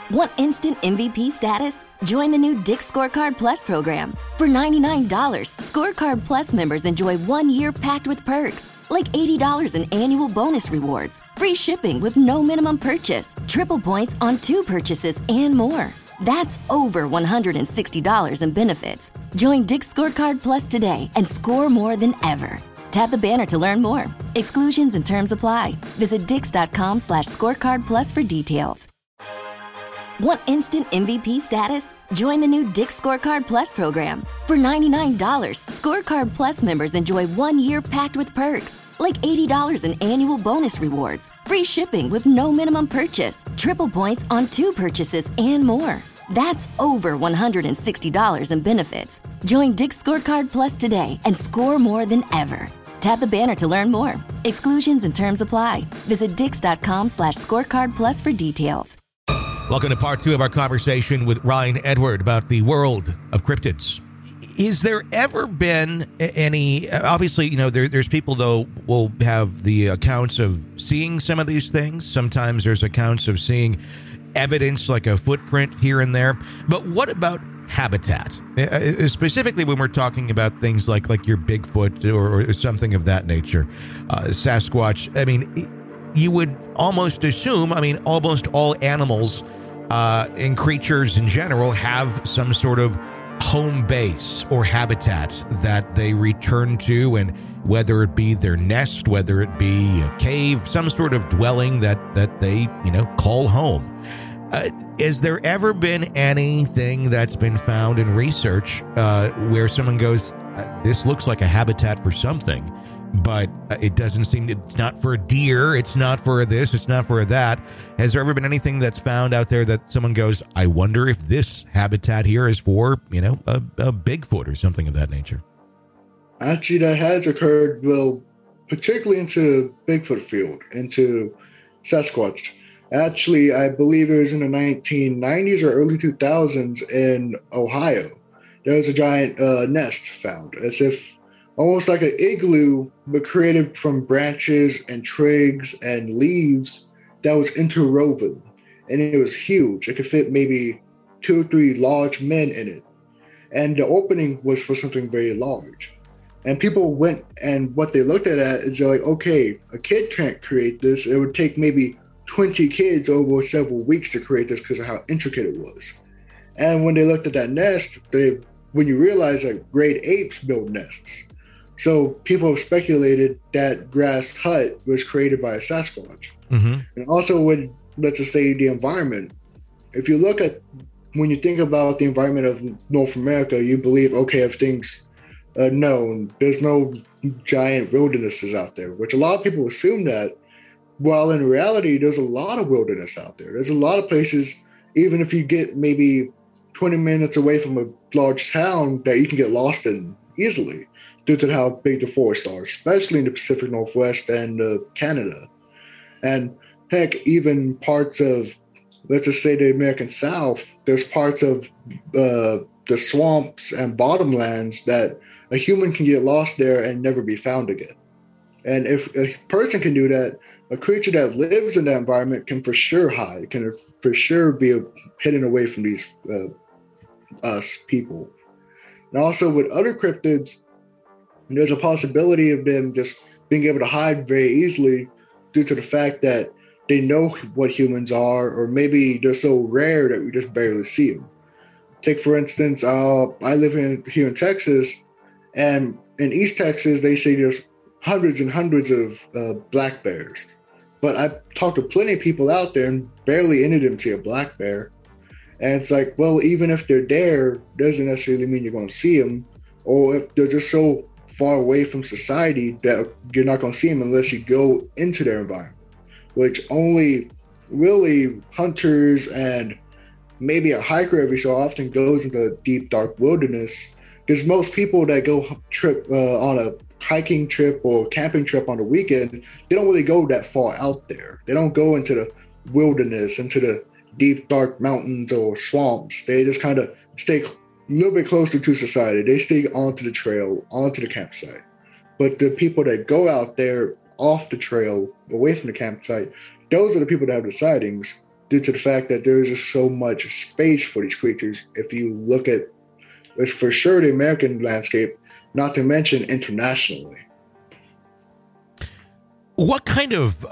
Want instant MVP status? Join the new Dick's Scorecard Plus program. For $99, Scorecard Plus members enjoy 1 year packed with perks, like $80 in annual bonus rewards, free shipping with no minimum purchase, triple points on 2 purchases, and more. That's over $160 in benefits. Join Dick's Scorecard Plus today and score more than ever. Tap the banner to learn more. Exclusions and terms apply. Visit dix.com/scorecard plus for details. Want instant MVP status? Join the new Dick's Scorecard Plus program. For $99, Scorecard Plus members enjoy 1 year packed with perks, like $80 in annual bonus rewards, free shipping with no minimum purchase, triple points on 2 purchases, and more. That's over $160 in benefits. Join Dick's Scorecard Plus today and score more than ever. Tap the banner to learn more. Exclusions and terms apply. Visit dix.com/scorecard plus for details. Welcome to part 2 of our conversation with Ryan Edward about the world of cryptids. Is there ever been any, obviously, you know, there's people, though, will have the accounts of seeing some of these things. Sometimes there's accounts of seeing evidence like a footprint here and there. But what about habitat? Specifically when we're talking about things like your Bigfoot or something of that nature, Sasquatch. I mean, you would almost assume, almost all animals and creatures in general have some sort of home base or habitat that they return to, and whether it be their nest, whether it be a cave, some sort of dwelling that they, call home. Has there ever been anything that's been found in research where someone goes, this looks like a habitat for something, but it doesn't seem, it's not for a deer, it's not for this, it's not for that. Has there ever been anything that's found out there that someone goes, I wonder if this habitat here is for, a Bigfoot or something of that nature? Actually, that has occurred, particularly into Bigfoot field, into Sasquatch. Actually, I believe it was in the 1990s or early 2000s in Ohio. There was a giant nest found, as if almost like an igloo, but created from branches and twigs and leaves that was interwoven. And it was huge. It could fit maybe 2 or 3 large men in it. And the opening was for something very large. And people went, and what they looked at is they're like, okay, a kid can't create this. It would take maybe 20 kids over several weeks to create this because of how intricate it was. And when they looked at that nest, when you realize that great apes build nests. So people have speculated that grass hut was created by a Sasquatch. Mm-hmm. And also with, let's just say, the environment. If you look at, when you think about the environment of North America, you believe, okay, everything's known. There's no giant wildernesses out there, which a lot of people assume that. While in reality, there's a lot of wilderness out there. There's a lot of places, even if you get maybe 20 minutes away from a large town, that you can get lost in easily due to how big the forests are, especially in the Pacific Northwest and Canada. And heck, even parts of, let's just say, the American South, there's parts of the swamps and bottomlands that a human can get lost there and never be found again. And if a person can do that, a creature that lives in that environment can for sure hide, can for sure be hidden away from these us people. And also with other cryptids, there's a possibility of them just being able to hide very easily due to the fact that they know what humans are, or maybe they're so rare that we just barely see them. Take, for instance, I live here in Texas, and in East Texas, they say there's hundreds and hundreds of black bears. But I've talked to plenty of people out there, and barely any of them see a black bear. And it's like, well, even if they're there, doesn't necessarily mean you're going to see them. Or if they're just so far away from society that you're not going to see them unless you go into their environment, which only really hunters and maybe a hiker every so often goes into the deep, dark wilderness. Because most people that go trip on a hiking trip or camping trip on the weekend, they don't really go that far out there. They don't go into the wilderness, into the deep, dark mountains or swamps. They just kind of stay a little bit closer to society. They stay onto the trail, onto the campsite. But the people that go out there off the trail, away from the campsite, those are the people that have the sightings. due to the fact that there is just so much space for these creatures. If you look at, it's for sure the American landscape, not to mention internationally. What kind of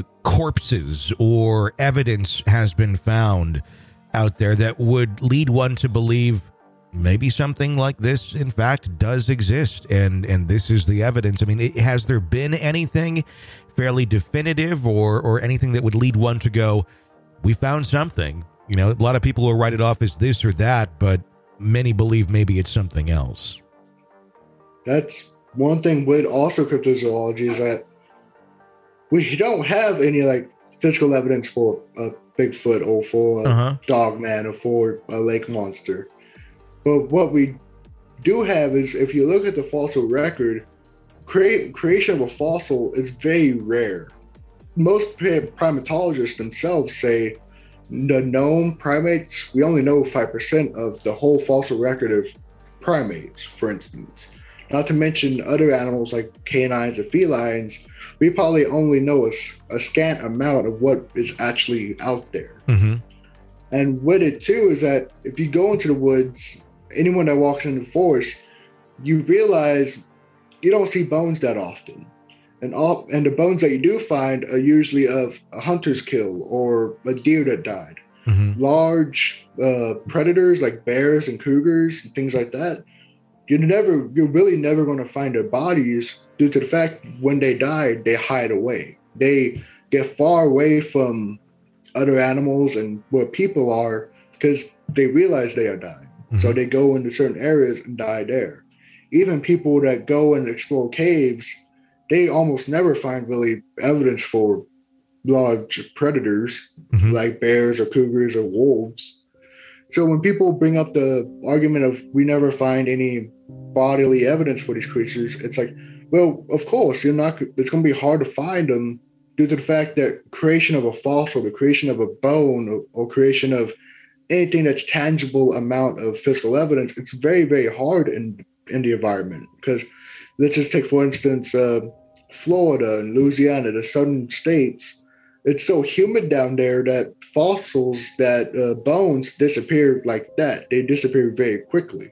corpses or evidence has been found out there that would lead one to believe maybe something like this, in fact, does exist, and this is the evidence? I mean, has there been anything fairly definitive or anything that would lead one to go, we found something? You know, a lot of people will write it off as this or that, but many believe maybe it's something else. That's one thing with also cryptozoology, is that we don't have any like physical evidence for a Bigfoot or for a dogman or for a lake monster. But what we do have is, if you look at the fossil record, creation of a fossil is very rare. Most primatologists themselves say the known primates, we only know 5% of the whole fossil record of primates, for instance. Not to mention other animals like canines and felines, we probably only know a scant amount of what is actually out there. Mm-hmm. And with it too is that if you go into the woods, anyone that walks into the forest, you realize you don't see bones that often. And the bones that you do find are usually of a hunter's kill or a deer that died. Mm-hmm. Large predators like bears and cougars and things like that, you're really never going to find their bodies, due to the fact when they die, they hide away. They get far away from other animals and where people are because they realize they are dying. Mm-hmm. So they go into certain areas and die there. Even people that go and explore caves, they almost never find really evidence for large predators like bears or cougars or wolves. So when people bring up the argument of we never find any bodily evidence for these creatures, it's like, well, of course, it's going to be hard to find them due to the fact that creation of a fossil, the creation of a bone or creation of anything that's tangible amount of physical evidence, it's very, very hard in the environment. Because let's just take, for instance, Florida and Louisiana, the southern states. It's so humid down there that fossils, that bones disappear like that. They disappear very quickly.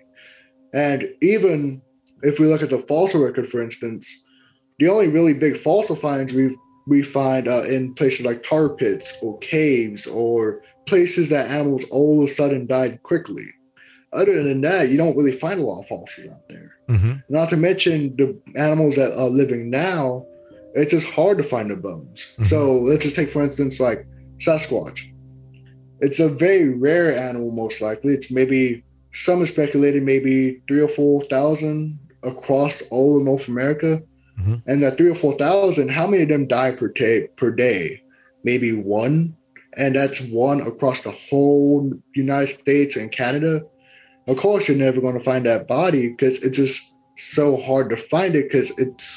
And even if we look at the fossil record, for instance, the only really big fossil finds we find in places like tar pits or caves or places that animals all of a sudden died quickly. Other than that, you don't really find a lot of fossils out there. Mm-hmm. Not to mention the animals that are living now, it's just hard to find the bones. Mm-hmm. So let's just take, for instance, like Sasquatch. It's a very rare animal, most likely. It's maybe, some have speculated, maybe 3,000 or 4,000 across all of North America. Mm-hmm. And that 3,000 or 4,000, how many of them die per day? Maybe one. And that's one across the whole United States and Canada. Of course, you're never going to find that body because it's just so hard to find it, because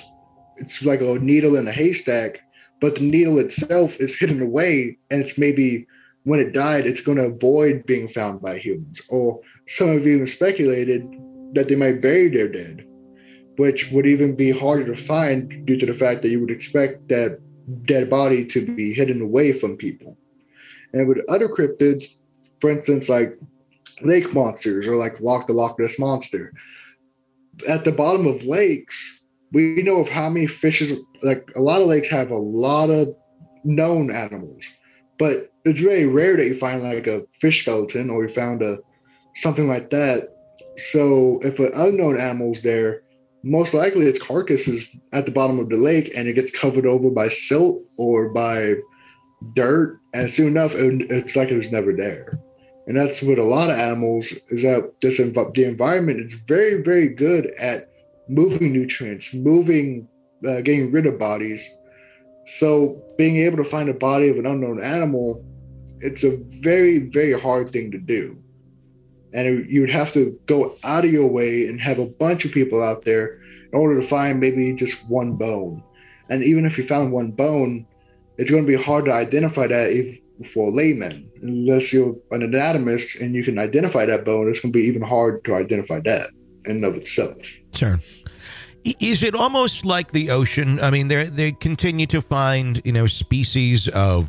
it's like a needle in a haystack, but the needle itself is hidden away, and it's maybe when it died, it's going to avoid being found by humans. Or some have even speculated that they might bury their dead, which would even be harder to find due to the fact that you would expect that dead body to be hidden away from people. And with other cryptids, for instance, like lake monsters or like the Loch Ness Monster, at the bottom of lakes, we know of how many fishes. Like a lot of lakes have a lot of known animals, but it's very rare that you find like a fish skeleton or you found something like that. So if an unknown animal's there, most likely its carcass is at the bottom of the lake and it gets covered over by silt or by dirt, and soon enough it's like it was never there. And that's with a lot of animals, is that the environment is very, very good at moving nutrients, getting rid of bodies. So being able to find a body of an unknown animal, it's a very, very hard thing to do. And you would have to go out of your way and have a bunch of people out there in order to find maybe just one bone. And even if you found one bone, it's going to be hard to identify that for laymen. Unless you're an anatomist and you can identify that bone, it's going to be even hard to identify that in and of itself. Sure. Is it almost like the ocean? I mean, they continue to find, species of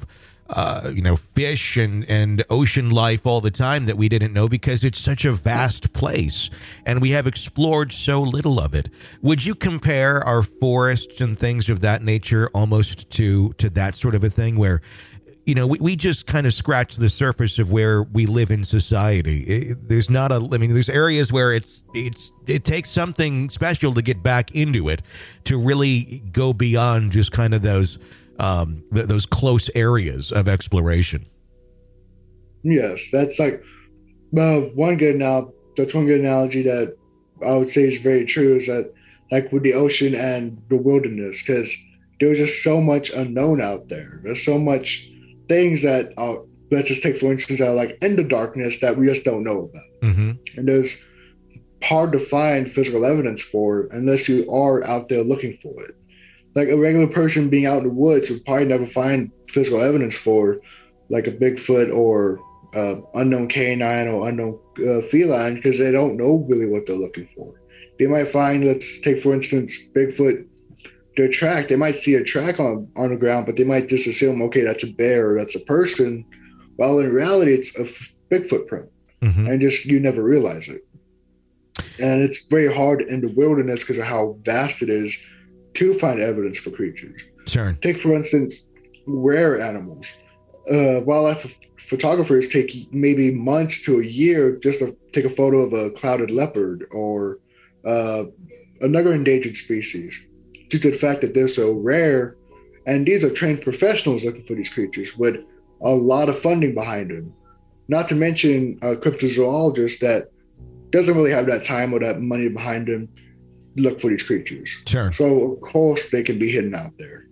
fish and ocean life all the time that we didn't know because it's such a vast place and we have explored so little of it. Would you compare our forests and things of that nature almost to that sort of a thing where, we just kind of scratch the surface of where we live in society? There's areas where it takes something special to get back into it, to really go beyond just kind of those close areas of exploration. Yes, that's like one good analogy that I would say is very true is that, like with the ocean and the wilderness, because there's just so much unknown out there. There's so much things that let's just take for instance like in the darkness that we just don't know about, and there's hard to find physical evidence for unless you are out there looking for it. Like a regular person being out in the woods would probably never find physical evidence for like a Bigfoot or unknown canine or unknown feline because they don't know really what they're looking for. They might find, let's take for instance Bigfoot, their track. They might see a track on the ground, but they might just assume, okay, that's a bear or that's a person, while in reality it's a Bigfoot print, and just you never realize it. And it's very hard in the wilderness because of how vast it is to find evidence for creatures. Sure. Take, for instance, rare animals. Wildlife photographers take maybe months to a year just to take a photo of a clouded leopard or another endangered species, due to the fact that they're so rare. And these are trained professionals looking for these creatures with a lot of funding behind them. Not to mention a cryptozoologist that doesn't really have that time or that money behind them look for these creatures. Sure. So, of course, they can be hidden out there.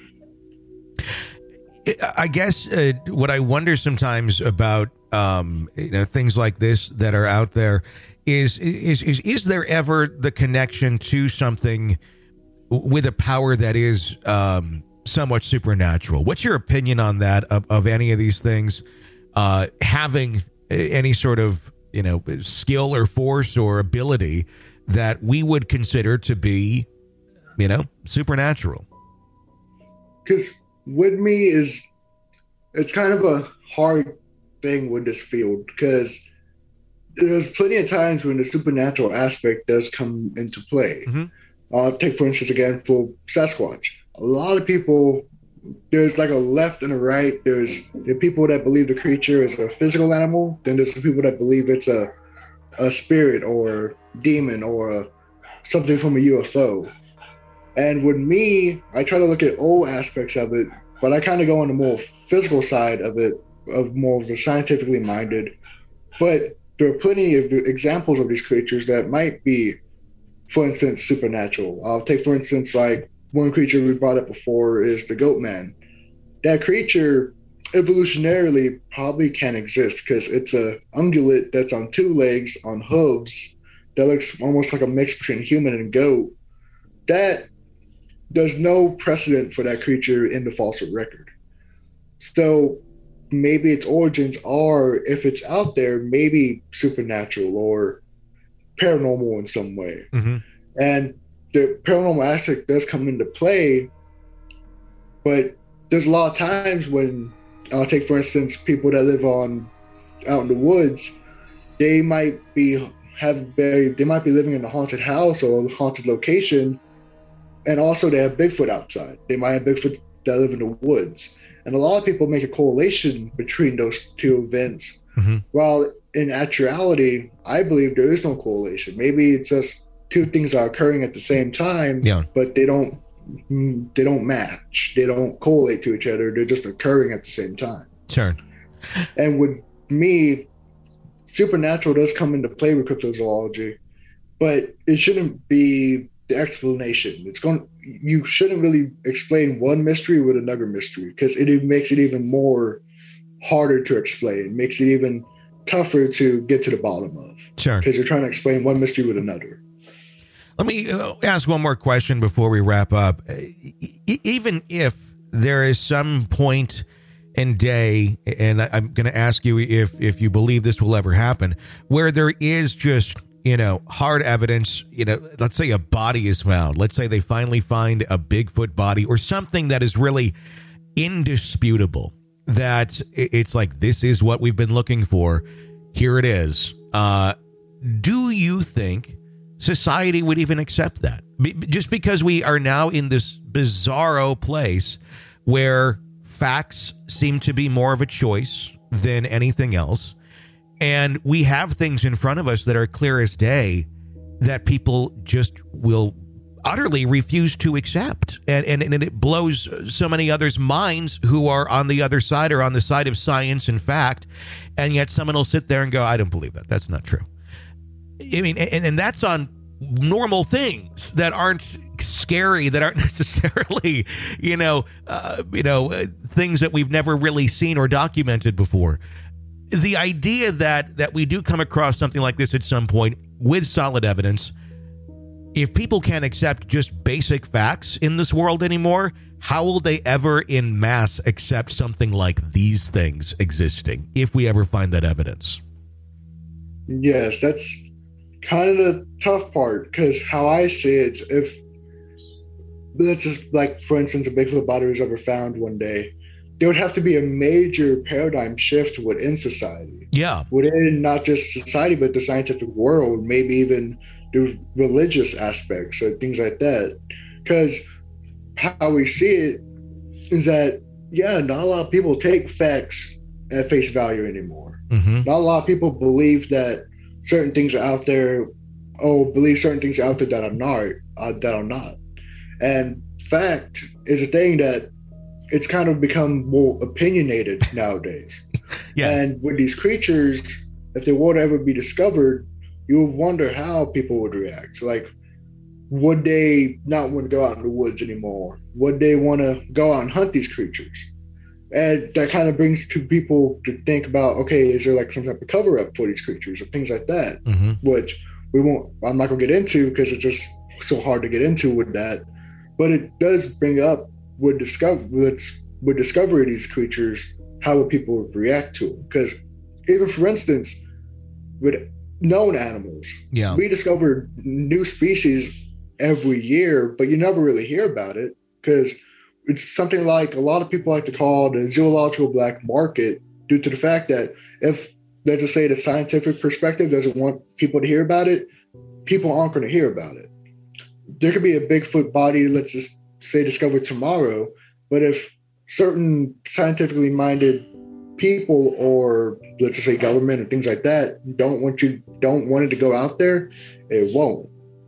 I guess what I wonder sometimes about things like this that are out there is there ever the connection to something with a power that is somewhat supernatural? What's your opinion on that, of any of these things having any sort of skill or force or ability that we would consider to be supernatural? Because with me it's kind of a hard thing with this field, because there's plenty of times when the supernatural aspect does come into play. Take for instance again for Sasquatch. A lot of people, there's like a left and a right. There's the people that believe the creature is a physical animal. Then there's the people that believe it's a spirit or demon or something from a UFO. And with me, I try to look at all aspects of it, but I kind of go on the more physical side of it, of more of the scientifically minded. But there are plenty of examples of these creatures that might be, for instance, supernatural. I'll take, for instance, like one creature we brought up before is the goat man. That creature evolutionarily probably can't exist because it's a ungulate that's on two legs, on hooves, that looks almost like a mix between human and goat. That there's no precedent for that creature in the fossil record. So maybe its origins are, if it's out there, maybe supernatural or paranormal in some way. And the paranormal aspect does come into play, but there's a lot of times when I'll take, for instance, people that live out in the woods, they might be living in a haunted house or a haunted location, and also they have Bigfoot outside. They might have Bigfoot that live in the woods. And a lot of people make a correlation between those two events. While in actuality, I believe there is no correlation. Maybe it's just two things are occurring at the same time, but they don't match. They don't correlate to each other. They're just occurring at the same time. Sure. And with me, supernatural does come into play with cryptozoology, but it shouldn't be the explanation. You shouldn't really explain one mystery with another mystery, because it makes it even more harder to explain. It makes it even tougher to get to the bottom of. Sure. Because you're trying to explain one mystery with another. Let me ask one more question before we wrap up. Even if there is some point and day, and I'm going to ask you if you believe this will ever happen, where there is just, hard evidence, let's say a body is found. Let's say they finally find a Bigfoot body or something that is really indisputable. that it's like, this is what we've been looking for. Here it is. Do you think society would even accept that? Just because we are now in this bizarro place where facts seem to be more of a choice than anything else. And we have things in front of us that are clear as day that people just will utterly refuse to accept. And it blows so many others' minds who are on the other side or on the side of science and fact. And yet someone will sit there and go, I don't believe that. That's not true. I mean, and that's on normal things that aren't scary, that aren't necessarily, things that we've never really seen or documented before. The idea that we do come across something like this at some point with solid evidence, if people can't accept just basic facts in this world anymore, how will they ever in mass accept something like these things existing if we ever find that evidence? Yes, that's kind of the tough part, because how I see it, if let's just, like, for instance, a Bigfoot body was ever found one day, there would have to be a major paradigm shift within society. Yeah. Within not just society, but the scientific world, maybe even the religious aspects or things like that. Because how we see it is that, not a lot of people take facts at face value anymore. Mm-hmm. Not a lot of people believe that certain things are out there, believe certain things are out there that are not. And fact is a thing that it's kind of become more opinionated nowadays. Yeah. And with these creatures, if they were to ever be discovered, you would wonder how people would react. Like, would they not want to go out in the woods anymore? Would they want to go out and hunt these creatures? And that kind of brings to people to think about, okay, is there like some type of cover up for these creatures or things like that, mm-hmm. which I'm not going to get into because it's just so hard to get into with that. But it does bring up with discovery of these creatures, how would people react to them? Because even, for instance, with known animals, we discover new species every year, but you never really hear about it because it's something like a lot of people like to call the zoological black market, due to the fact that if, let's just say, the scientific perspective doesn't want people to hear about it, people aren't going to hear about it. There could be a Bigfoot body, let's just say, discovered tomorrow, but if certain scientifically minded people, or let's just say government and things like that, don't want it to go out there, it won't.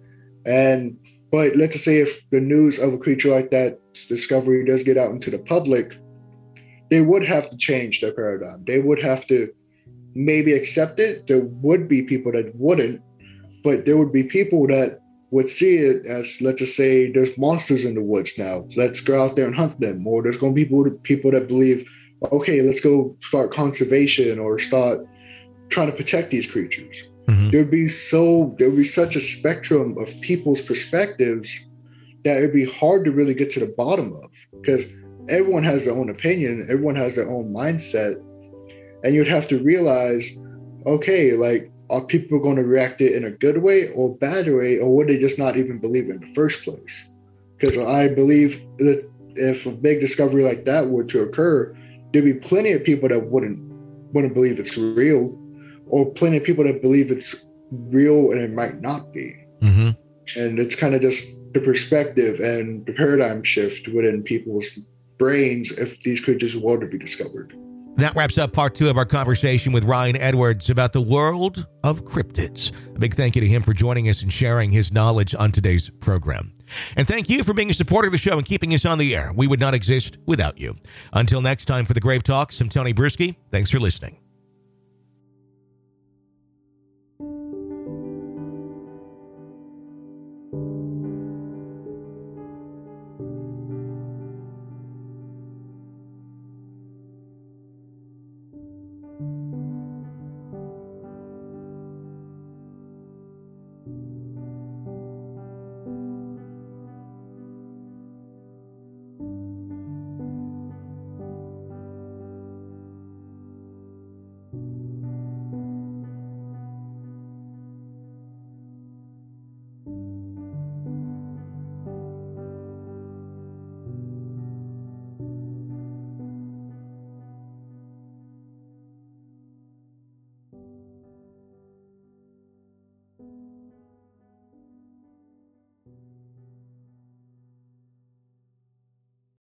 But let's just say if the news of a creature like that discovery does get out into the public, they would have to change their paradigm. They would have to maybe accept it. There would be people that wouldn't, but there would be people that would see it as, let's just say, there's monsters in the woods now. Let's go out there and hunt them. Or there's going to be people that believe, okay, let's go start conservation or start trying to protect these creatures. Mm-hmm. There would be such a spectrum of people's perspectives that it'd be hard to really get to the bottom of, because everyone has their own opinion, everyone has their own mindset, and you'd have to realize, okay, like, are people going to react it in a good way or bad way, or would they just not even believe it in the first place? Because I believe that if a big discovery like that were to occur, there'd be plenty of people that wouldn't believe it's real, or plenty of people that believe it's real and it might not be. Mm-hmm. And it's kind of just the perspective and the paradigm shift within people's brains if these creatures were to be discovered. That wraps up part 2 of our conversation with Ryan Edwards about the world of cryptids. A big thank you to him for joining us and sharing his knowledge on today's program. And thank you for being a supporter of the show and keeping us on the air. We would not exist without you. Until next time, for the Grave Talks, I'm Tony Bruschi. Thanks for listening.